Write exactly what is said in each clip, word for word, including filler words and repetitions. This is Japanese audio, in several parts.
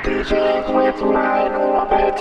D Js with my orbit.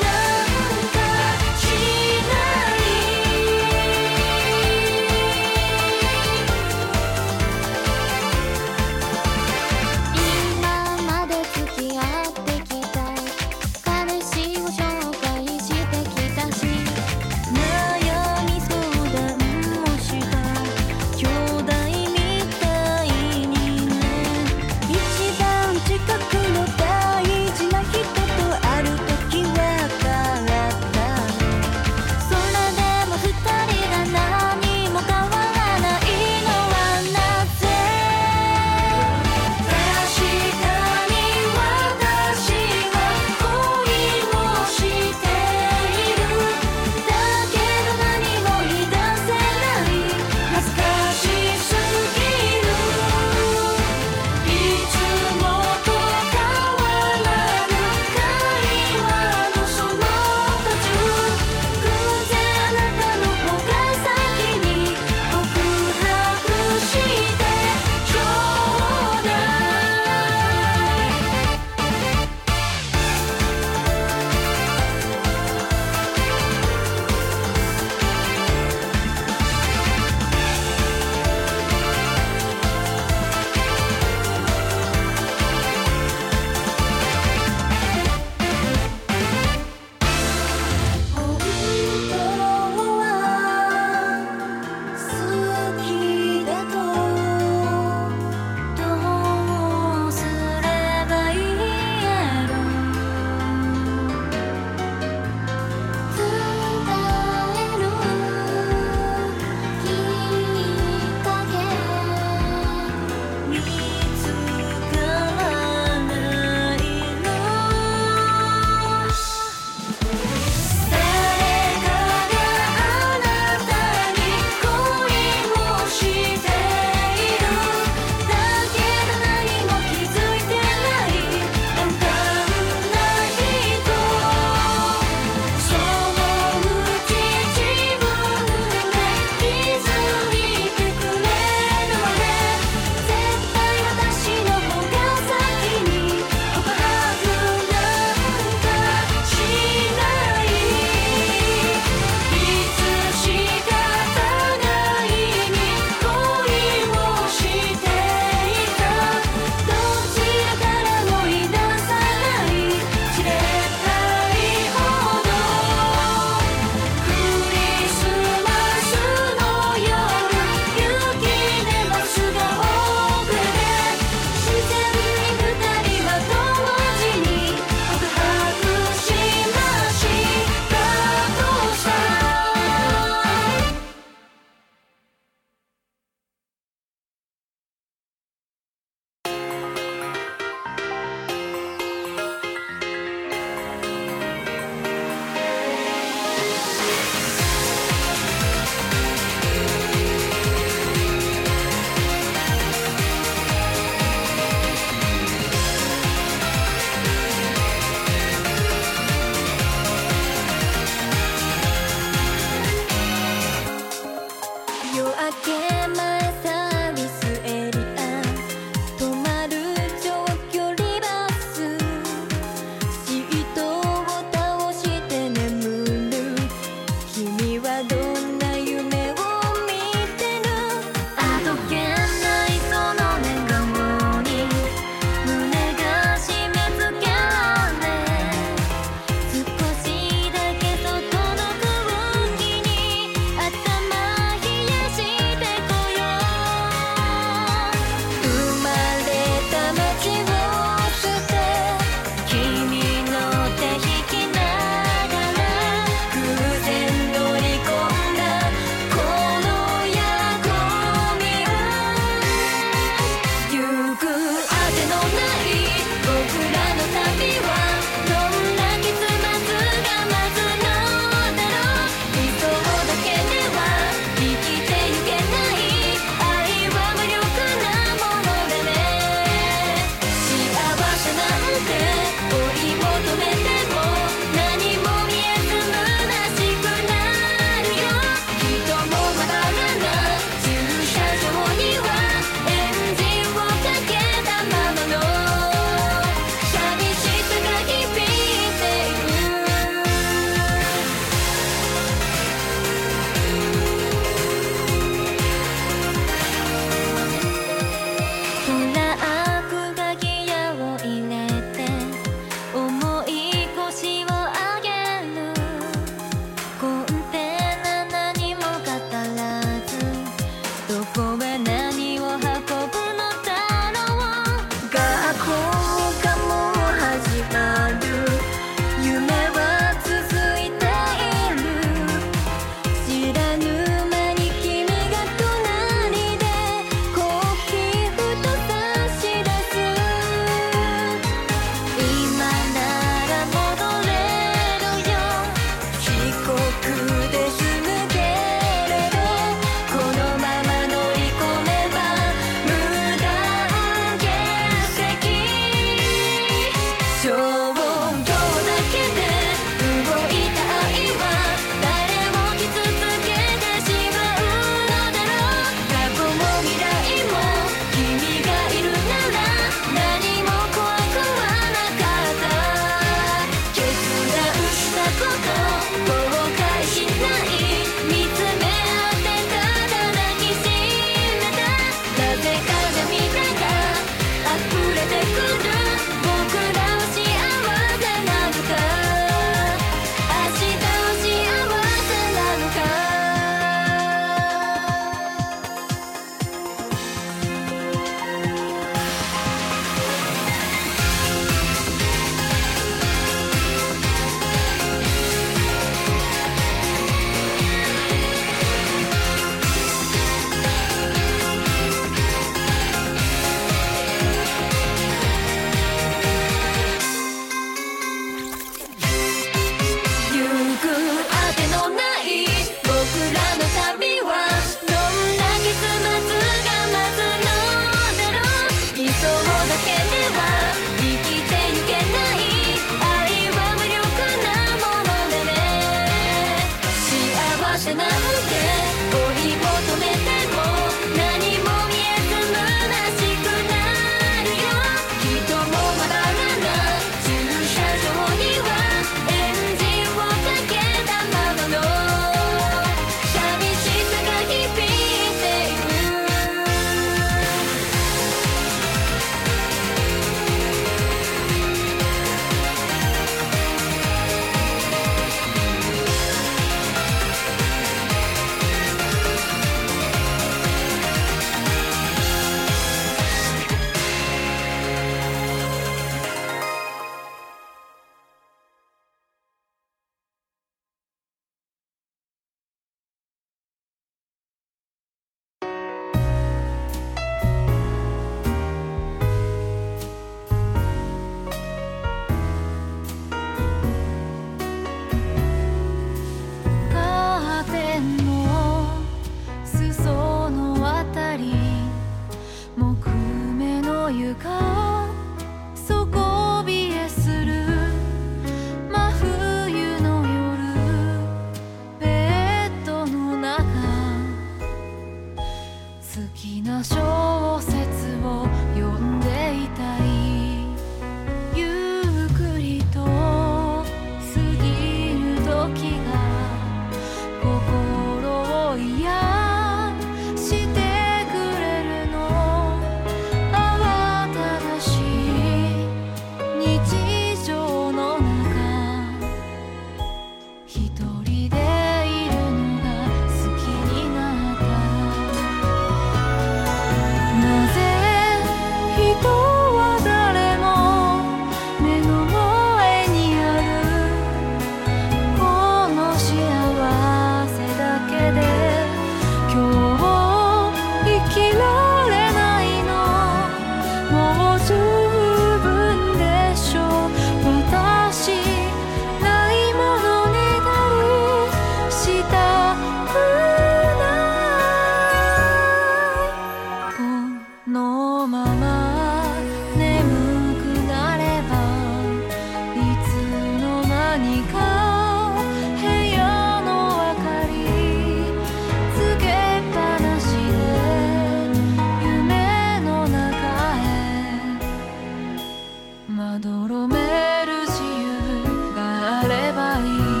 まどろめる自由があればいい。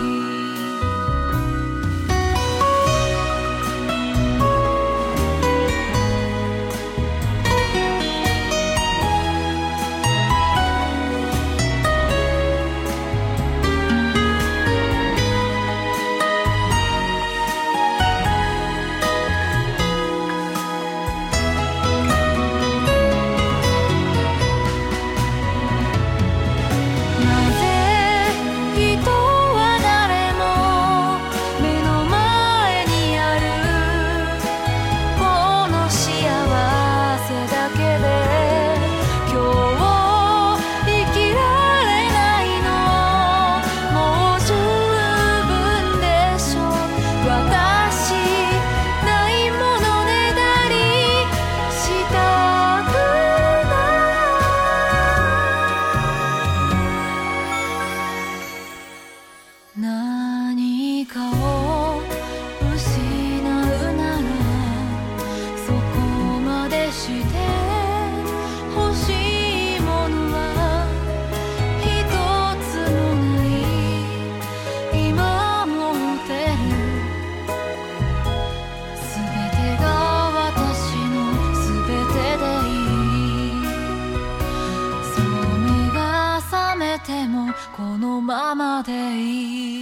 何かを失うならそこまでして欲しいものは一つもない今持ってるすべてが私のすべてでいい。そう目が覚めてもこのままでいい。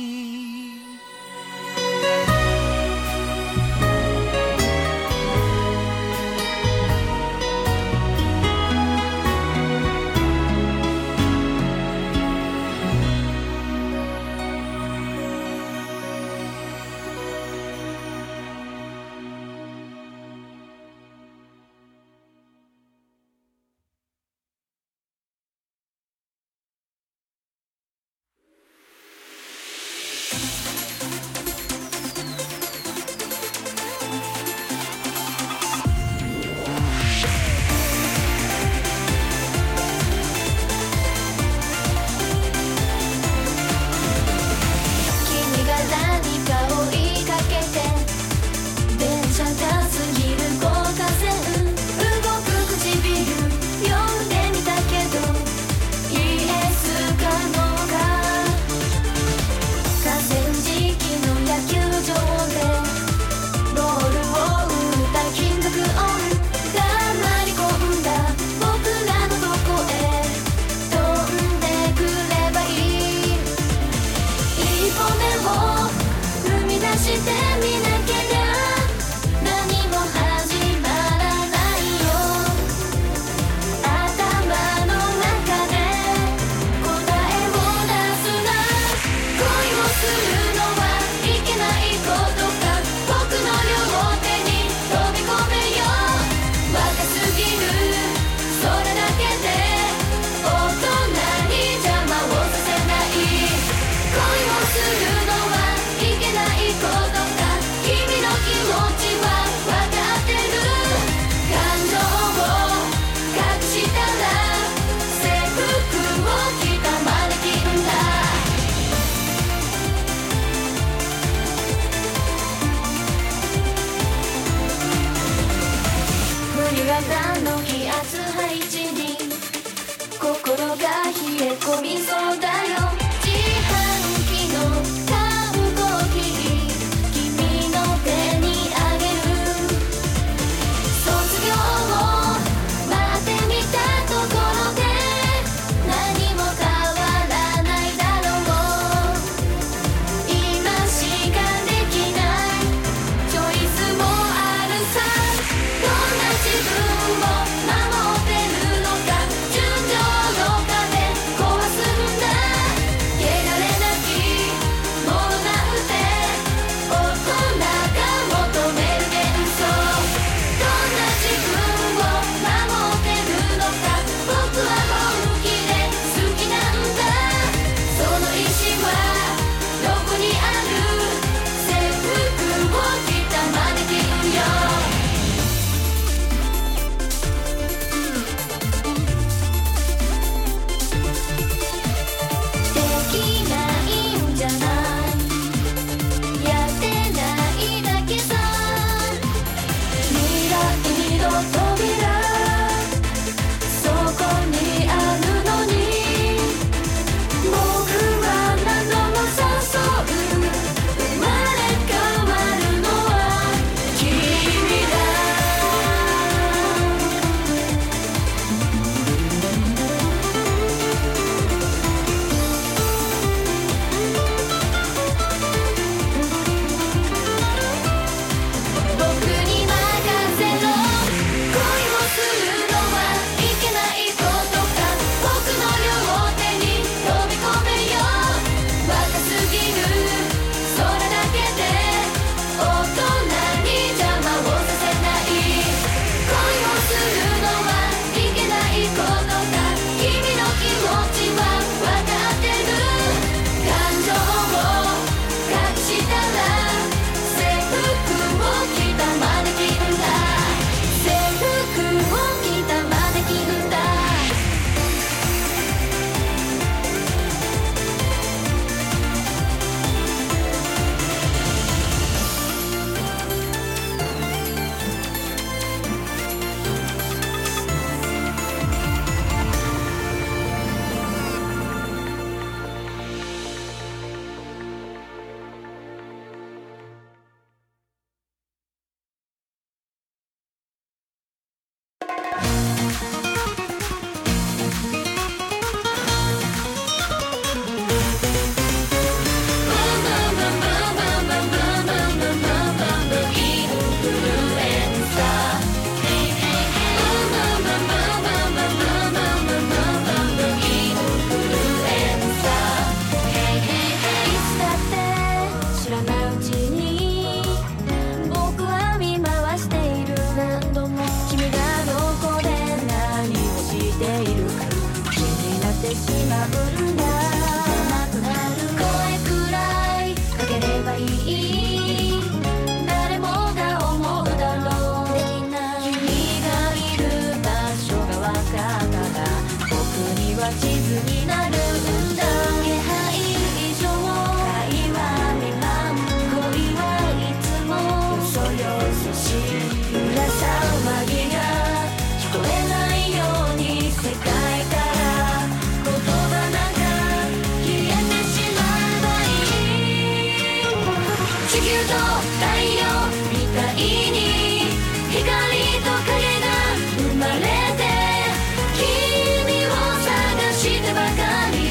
君を探してばかり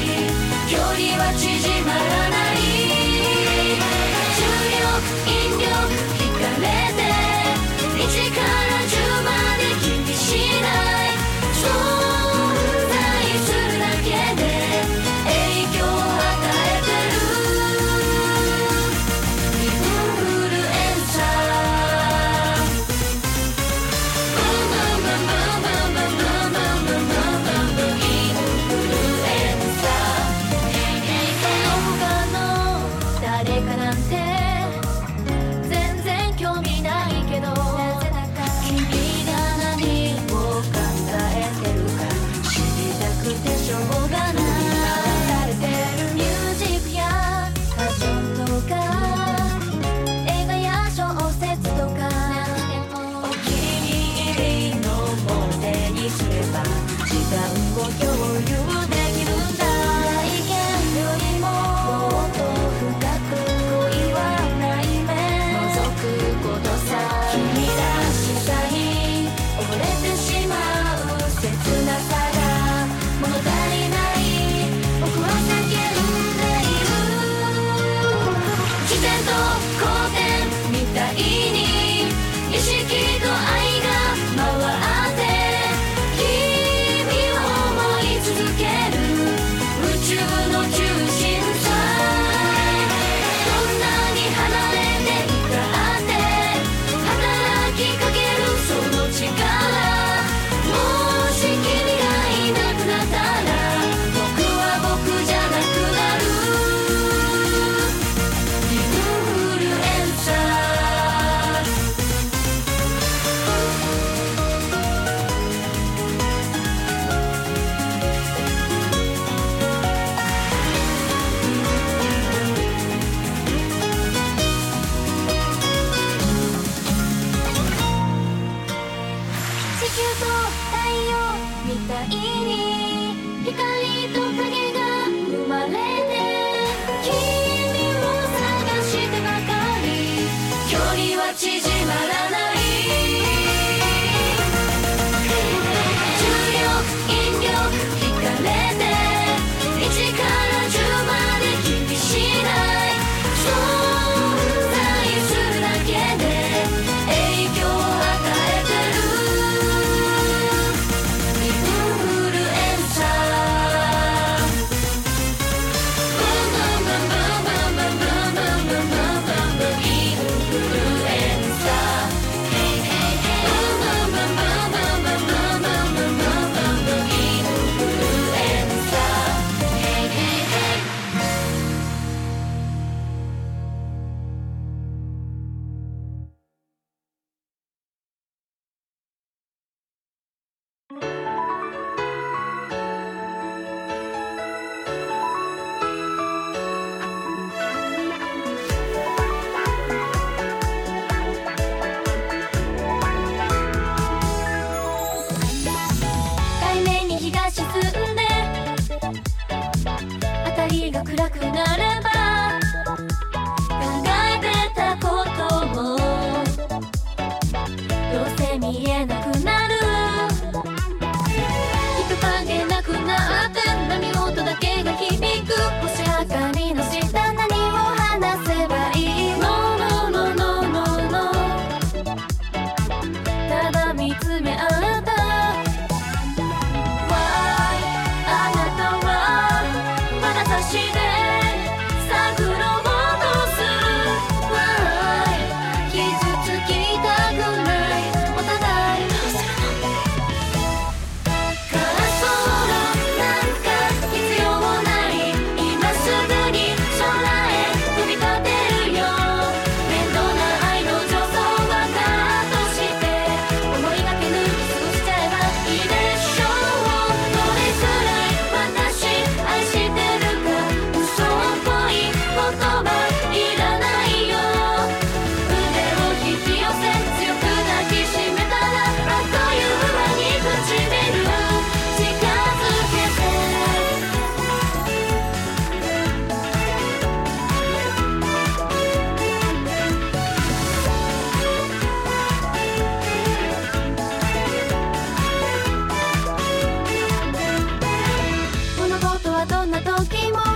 んな時も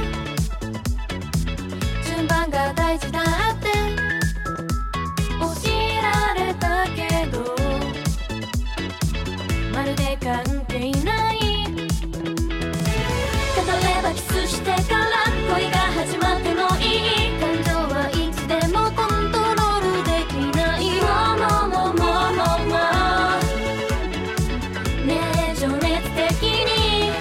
順番が大事だって教えられたけどまるで関係ない語ればキスしてから恋が始まってもいい感情はいつでもコントロールできないももももももねえ情熱的に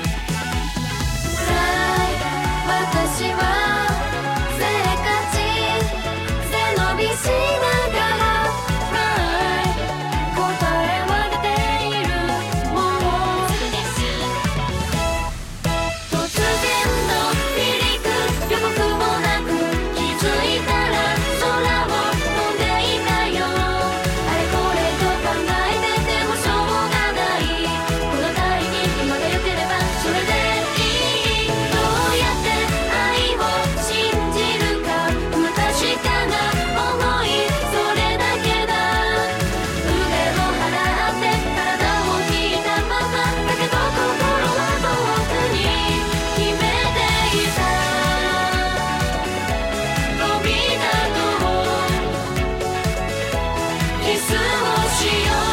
私はせっかち背伸びしながら Right 答えは出ているもの突然の離陸予告もなく気づいたら空を飛んでいたよあれこれと考えててもしょうがないこの大に今が良ければそれでいいどうやって愛を信じるか不確かな想いそれだけだ腕を払って体を引いたままだけど心は遠くに決めていた飛び立とうキスをしよう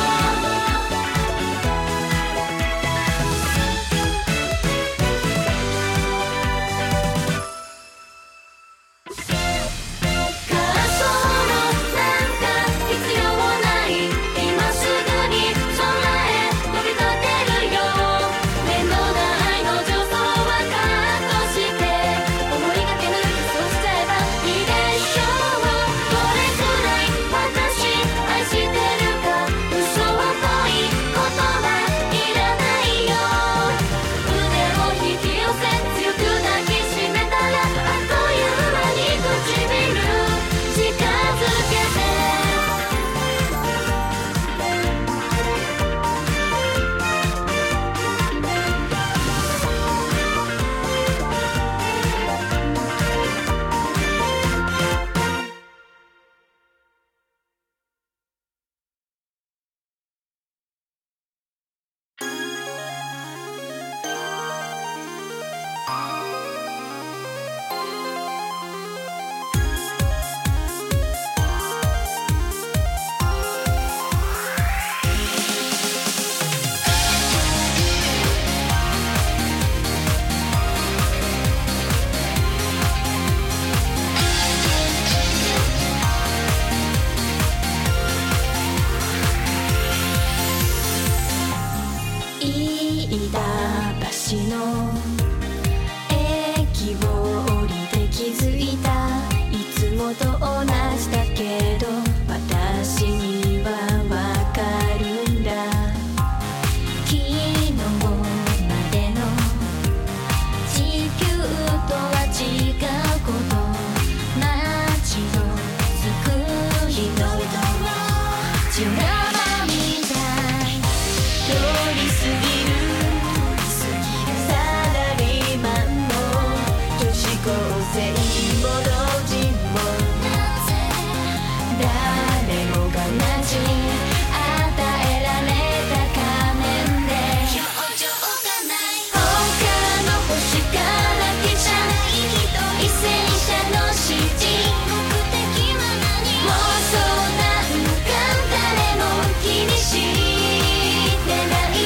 カーソルなんか必要ない今すぐに空へ飛び立てるよ面倒な愛の助走はカットして思いがけぬキスをしちゃえばいいでしょうどれくらい私愛してるか嘘っぽいことはいらないよ腕を引き寄せ強く抱きしめたらあっという間に唇近づけて飯田橋の駅を降りて気づいたいつもと同じだけど私にはわかるんだ昨日までの地球とは違うこと街を救う人々血を生みたい通り過ぎるサラリーマンも女子高生も老人も誰もが同じ与えられた仮面で表情がない他の星から来ちゃ異性者の指示目的は何妄想なんか誰も気にしてない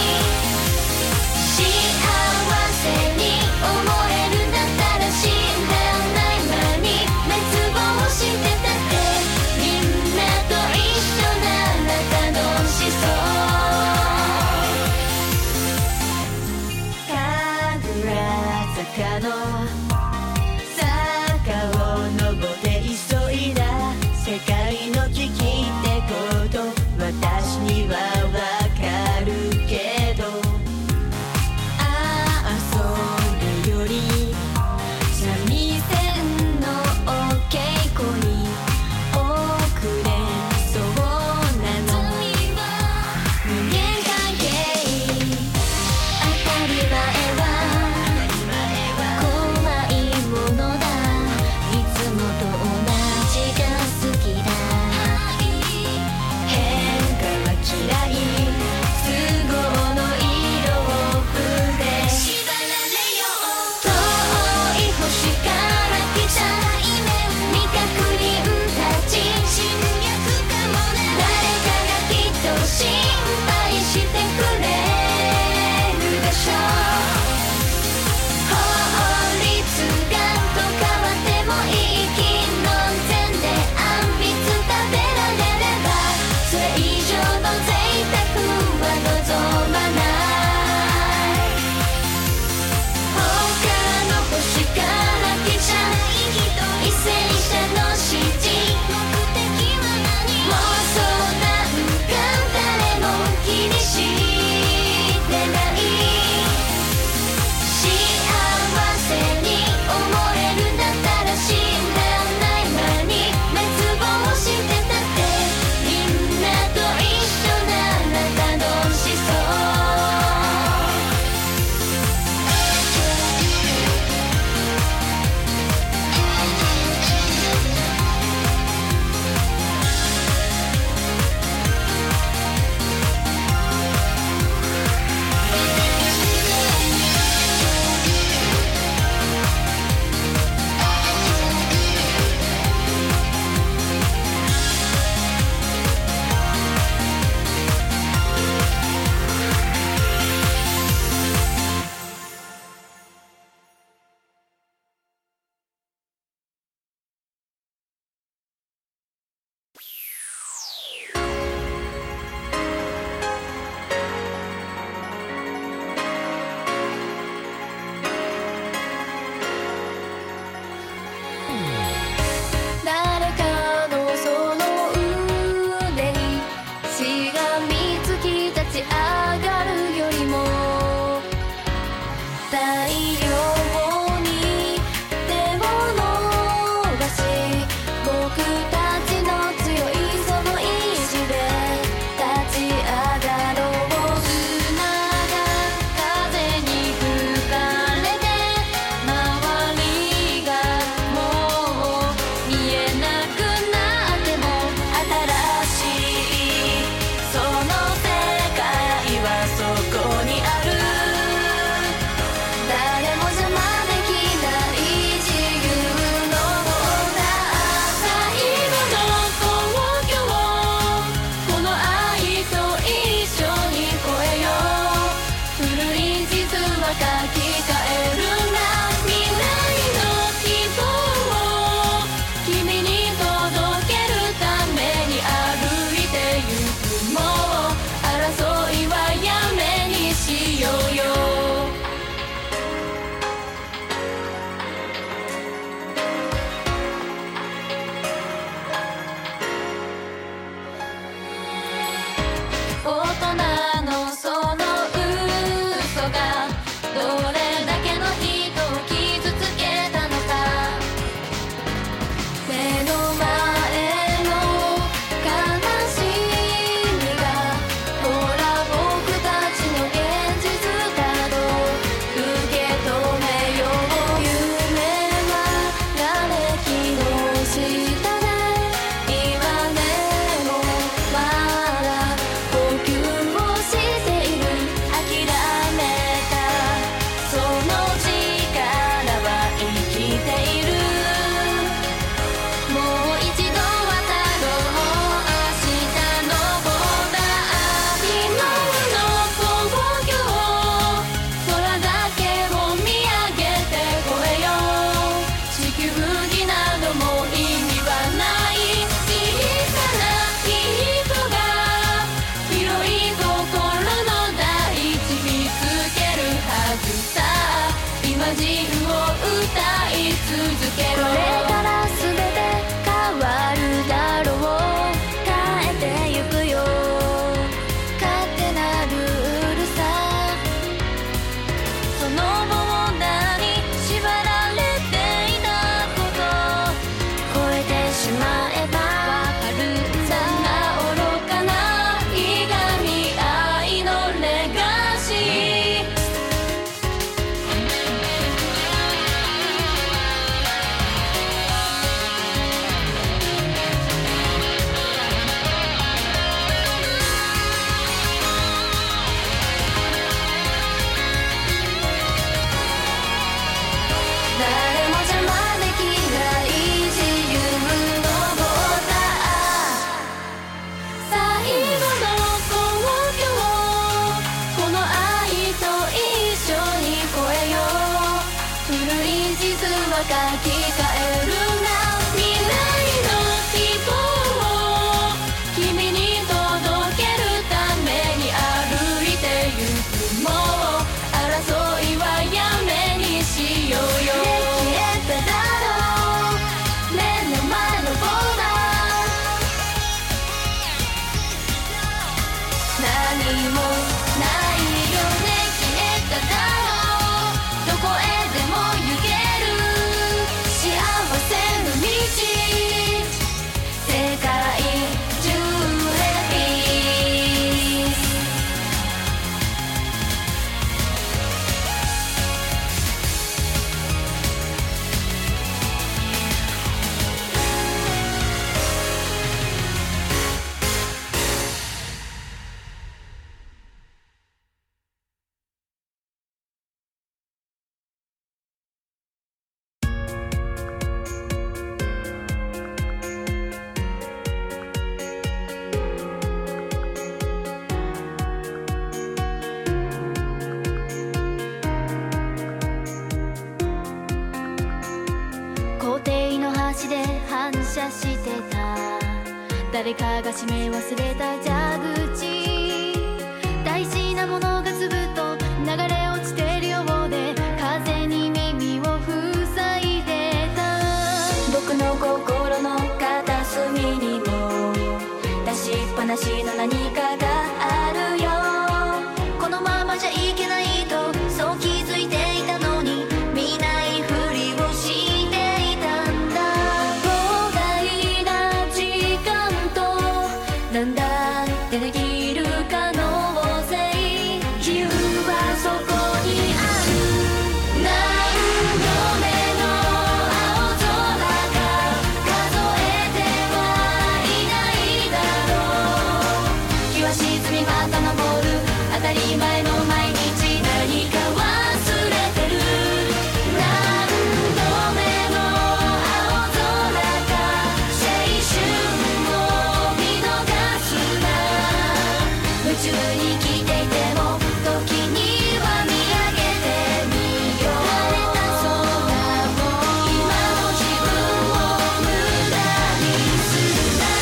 幸せに思えるんだったら死んだない間に滅亡してたってみんなと一緒なら楽しそう神楽坂の坂を登って急いだ世界の危機ってこと私にはわかるけどああそれより三味線のお稽古に遅れそうなの人間関係当たり前はこい続けろ。これから全て変わるだろう。変えてゆくよ勝手なルールさ。そのボーダーに縛られていたこと超えてしまえばわかる。そんな愚かないがみ愛のレガシー。誰も邪魔できない自由のボーダー。最後の交響この愛と一緒に越えよう。古い地図は書き換えるな。未来の希望を君に届けるために歩いてゆく。もう争いはやめにしようよ。消えただろう目の前のボーダー。何もないよね。消えただろうどこへでも行ける幸せの道。世界中へピース。校庭の端で反射してた誰かが閉め忘れた蛇口。大事なものが粒と流れ落ちてるようで風に耳を塞いでた。僕の心の片隅にも出しっぱなしの何かがあるよ。このままじゃいけないとそう気づいていたのに見ないふりをしていたんだ。膨大な時間となんだってできる可能性。比喩はそこにある。何度目の青空か数えてはいないだろう。日は沈みまた昇る当たり前の毎日。何か忘れてる。何度目の青空か青春を見逃すな。夢中に生きていても時には見上げてみよう。晴れた空を今の自分を無駄にするな。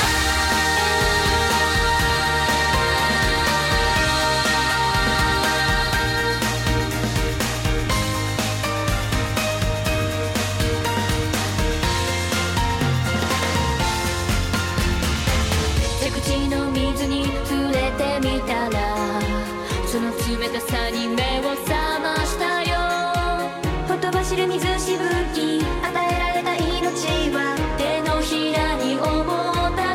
蛇口の水に触れてみたらその冷たさに目を覚ましたよ。ほとばしる水しぶき与えられた命は手のひらに重たかった。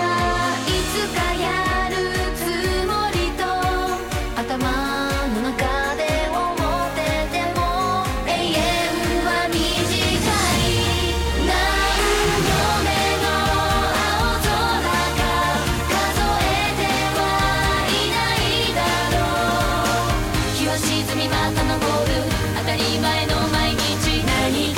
いつかやるつもりと頭の中で思ってても永遠は短い。何度目の青空か数えてはいないだろう。日は沈みまた昇る当たり前の毎日。何か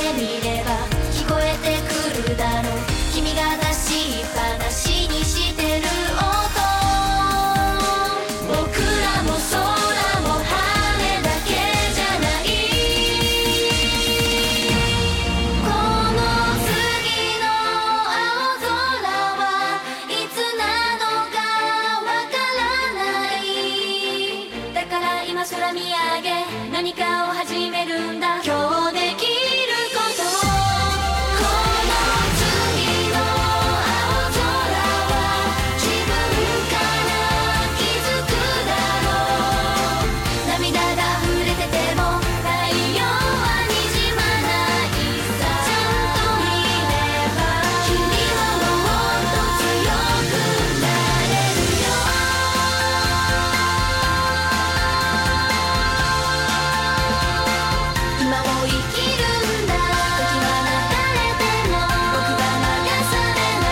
みれば聞こえてくるだろう。君が出しっぱなしにしてる音、僕らも空も羽だけじゃない。この次の青空はいつなのかわからない。だから今空見上げ何かを始めるんだ。今日できることを。この次の青空は自分から気づくだろう。涙が溢れてても太陽はにじまないさ。ちゃんと見れば君はもっと強くなれるよ。今を生きるんだ。時は流れても僕は流されない。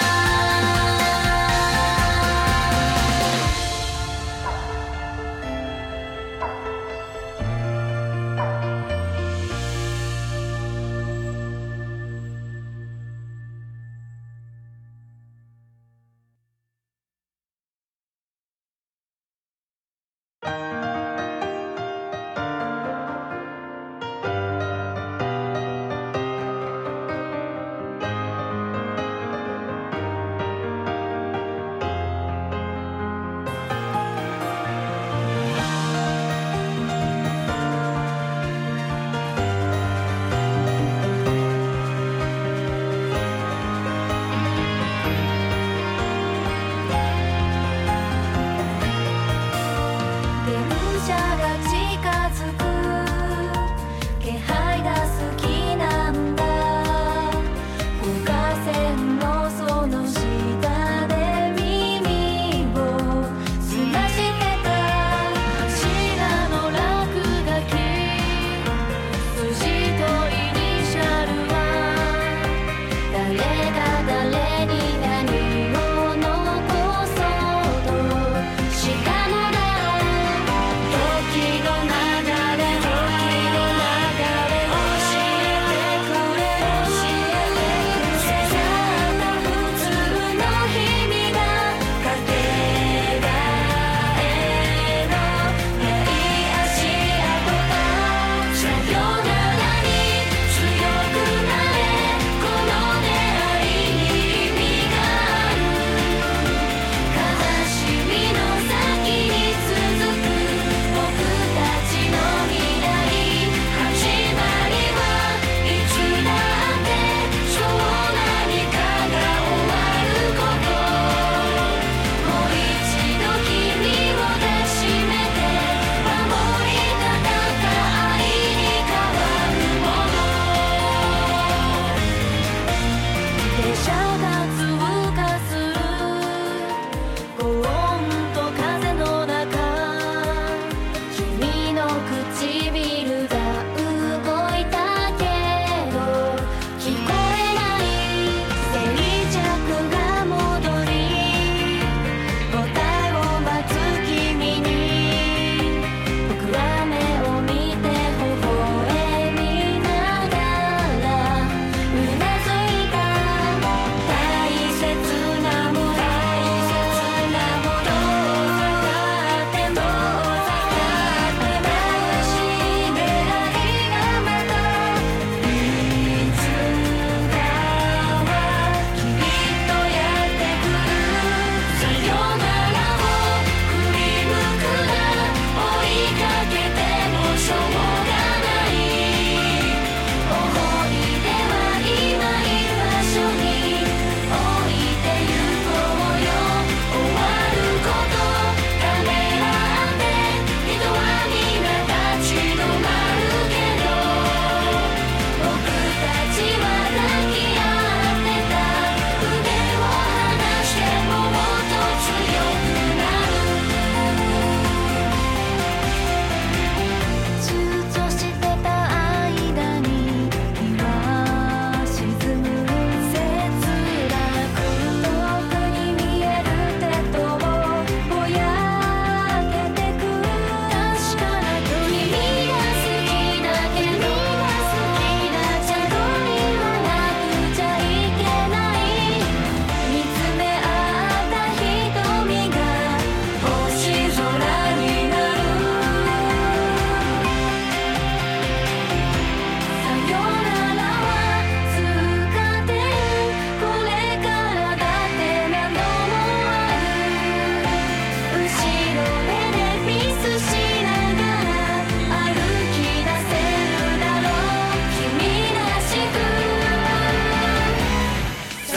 電車が近づく気配が好きなんだ。高架線のその下で耳を澄ましてた柱の落書き、数字とイニシャルは誰が誰に何を残そうとしたのだろう。時の流れ、時の流れ教えてくれ、教えてくれ。ただ普通の日々がかけがえのない足跡だ。さよならに強くなれ、この出会いに意味がある。悲しみの先に続く僕たちの未来、始まりはいつだってそう何かが終わること。もう一度君を抱しめて守りたかった愛に変わるもの。電車が通過する高音と風の中、君の唇が動いたけど聞こえない静寂が戻り、答えを待つ君に僕は目を見て微笑みながらうなずいた。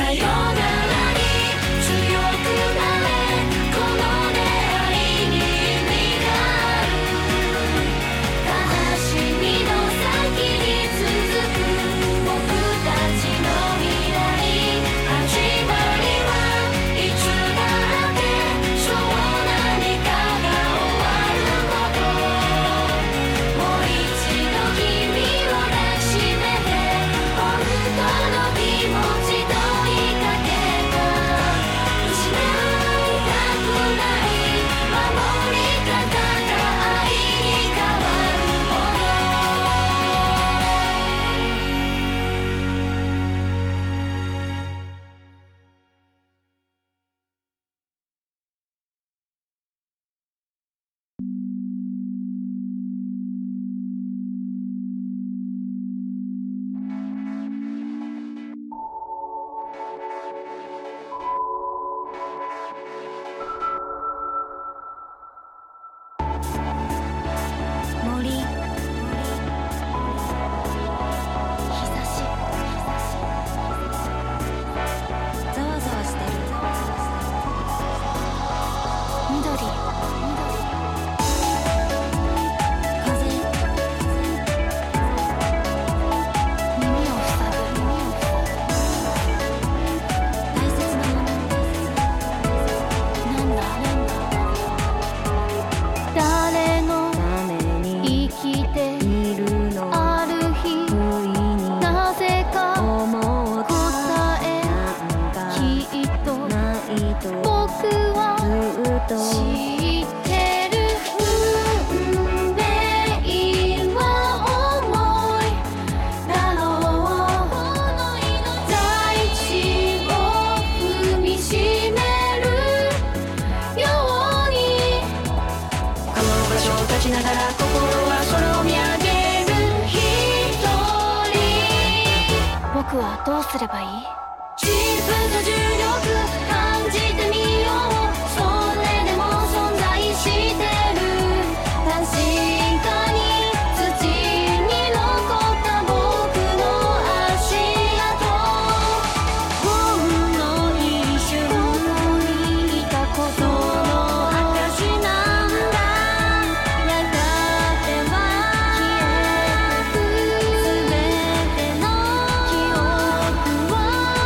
僕はどうすればいい？自分の重力感じてみよう。それでも存在してる。確かに土に残った僕の足跡。ほんの一瞬ここにいたことの証なんだ。やがては消えてくすべての記憶は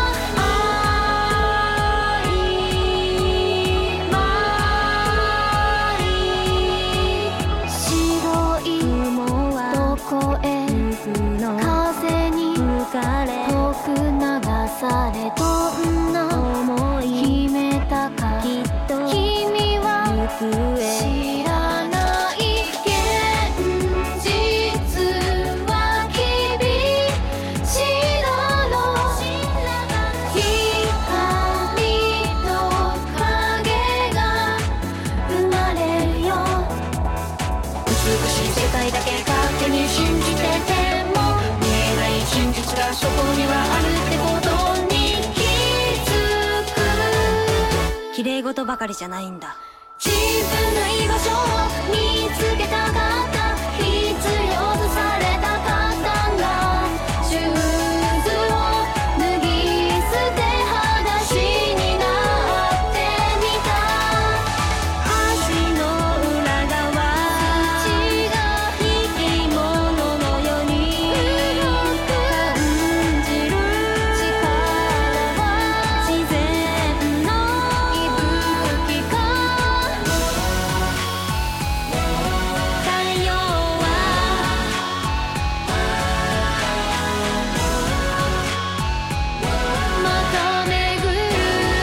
曖昧。白い雲はどこへ行くの？風に吹かれ遠く流されどんな思い秘めたかきっと君は知らない。現実は厳しいだろう。光と影が生まれるよ。美しい世界だけ勝手に信じてても見えない真実がそこにはあるってことに気づく。 綺麗事ばかりじゃないんだ。 自分の居場所を見つけたかった。必要とされたかったんだ。シューズを脱ぎ捨て裸足になってみた。足の裏側土が生き物のように感じる力は自然の息吹か。太陽はまた巡る。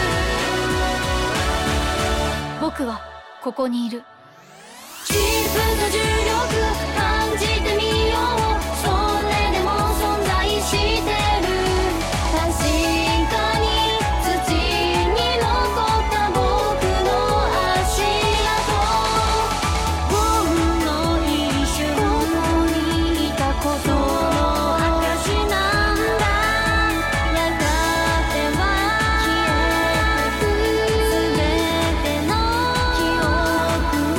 僕はここにいる。自分の重力感じてみよう。それでも存在してる。確かに土に残った僕の足跡。ほんの一瞬ここにいたことの証なんだ。やがては消えてくすべての記憶は曖昧。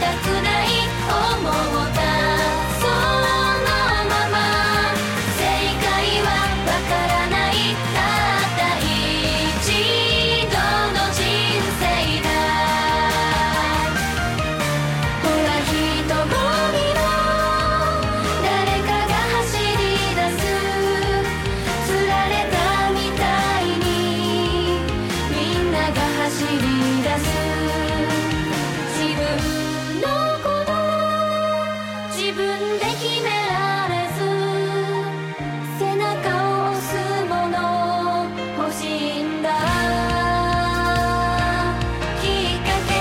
くない思ったそのまま正解はわからないたった一度の人生だほら人混みの誰かが走り出す釣られたみたいにみんなが走り出す自分のこと自分で決められず背中を押すもの欲しいんだきっかけ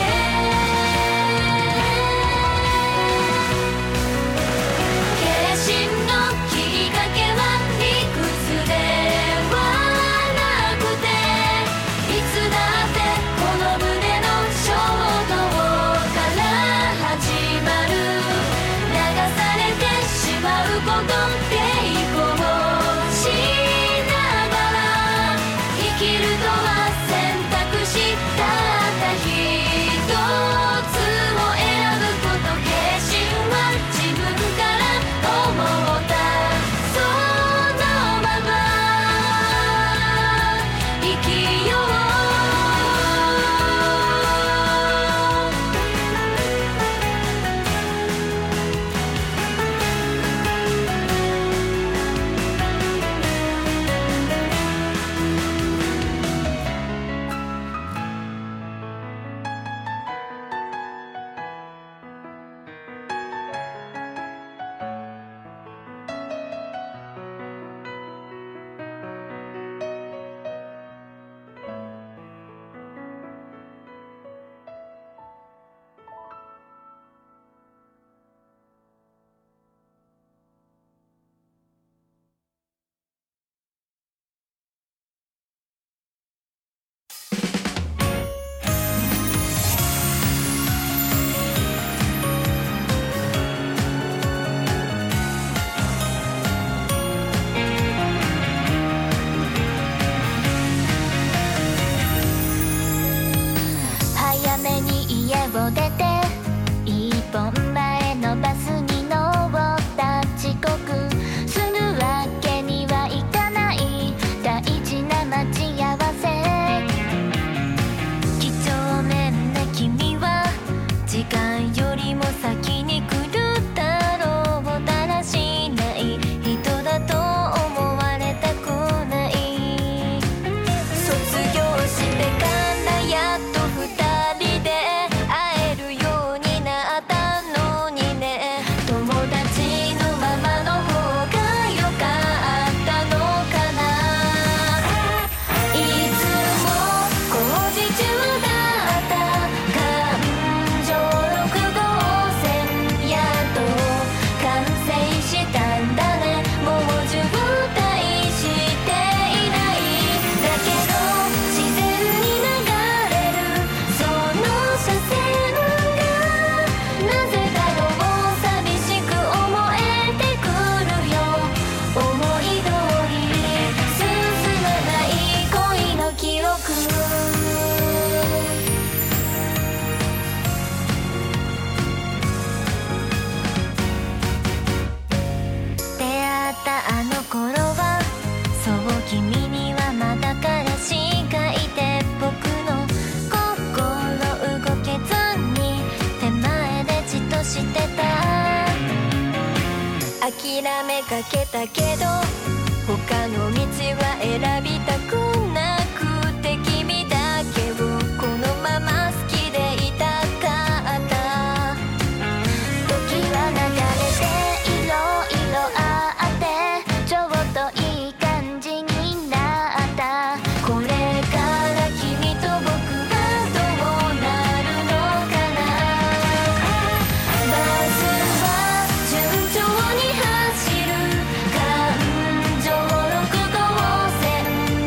決心のきっかけは理屈ではなくていつだってこの胸の衝動から始まる流されてしまうこと抵抗しながら生きるとは選択したった一つを選ぶこと決心は自分から思ったそのまま生きよう早めに家を出て一本前のバスに乗った遅刻するわけにはいかない大事な待ち合わせ几帳面な君は時間よりも先に来るだろうだらしない人だと思われたくない卒業してからやっと二人で会えるようになったのにね友達のままの方が良かったのかないつも工事中だった環状ろく号線やっと完成したんだねもう渋滞していないだけど自然に流れるその車線がなぜだろう寂しく思えてくるよ思い通り進まない恋の記憶出会ったあの頃はそう君にはまだ彼氏がいて僕の心動けずに手前でじっとしてた諦めかけたけど他の道は選びたくなくて君だけをこのまま好きでいたかった時は流れていろいろあってちょっといい感じになったこれから君と僕はどうなるのかなバスは順調に走る環状ろく号線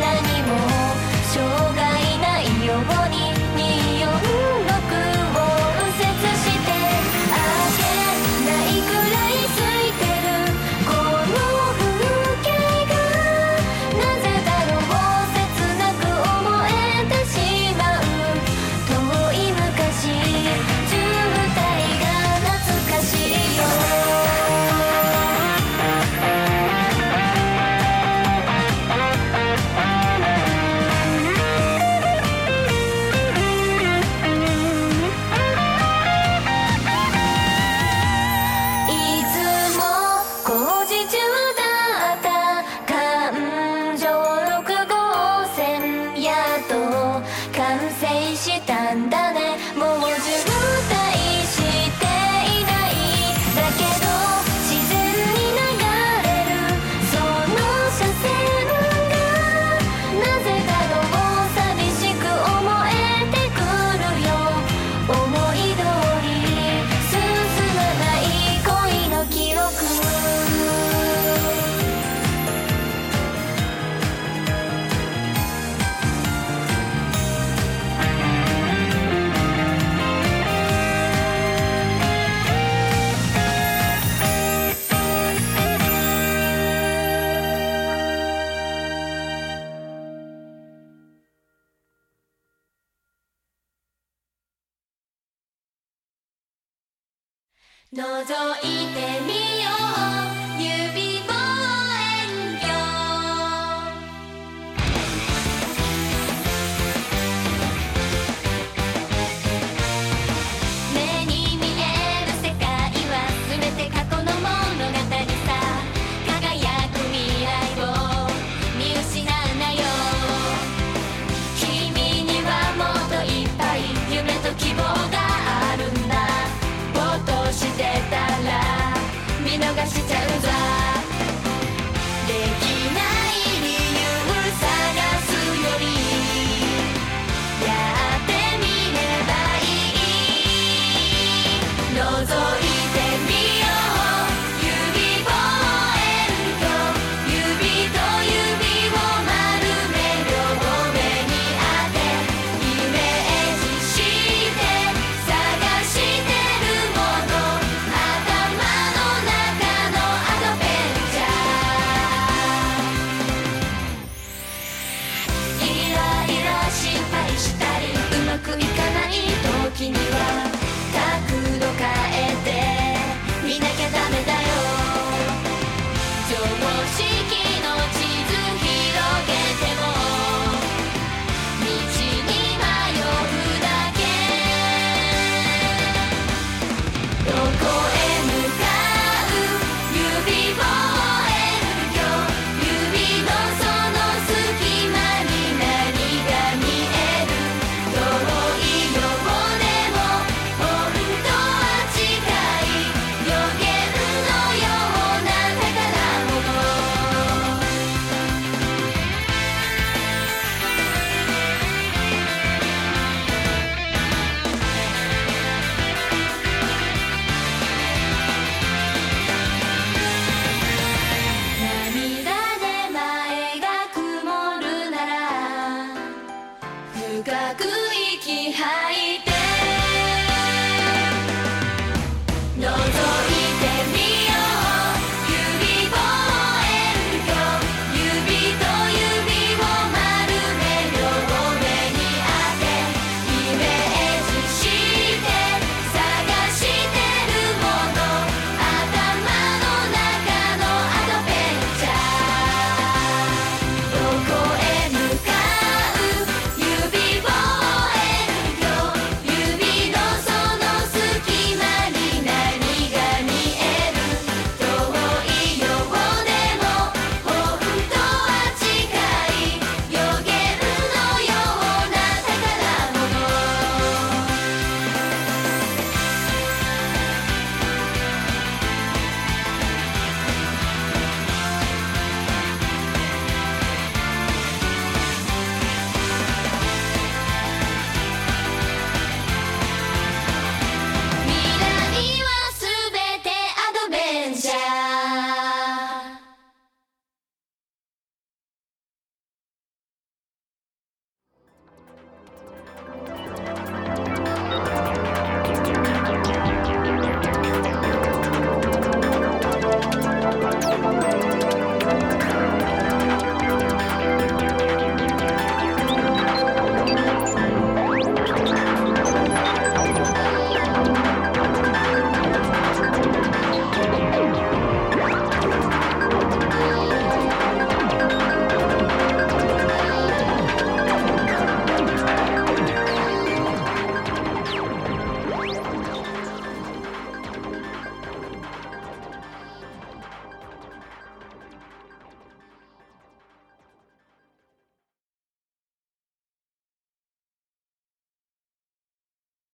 覗いてみよう